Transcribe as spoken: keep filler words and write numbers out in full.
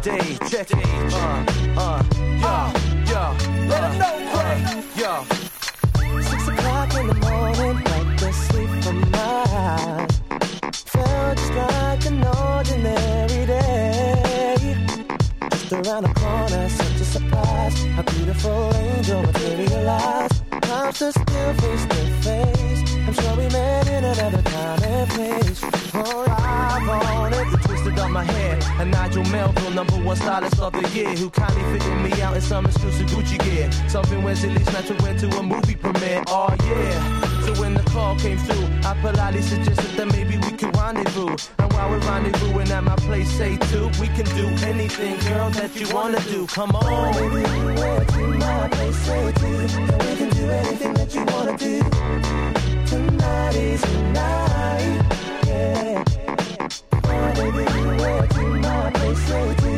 day, check it. Uh, uh, yeah, yeah, let it know, Craig. Yeah. Six o'clock in the morning, like the sleep from my eyes. Felt just like an ordinary day. Just around the corner, such a surprise. A beautiful angel materialized. I'm still face to face. I'm sure we met in another time and place. Oh, I've on it, you twisted up my hair. A Nigel Melville, number one stylist of the year, who kindly fitted me out in some exclusive Gucci gear. Something when Silly Snatcher went to a movie premiere. Oh yeah. So when the call came through, I politely suggested that maybe we could rendezvous. And while we're rendezvousing at my place, say two, we can do anything, girl, that you wanna do. Come on, baby, we're to my place, say two. We can do anything that you wanna do. Tonight is the night, yeah. Oh, baby, we're to my place, say two.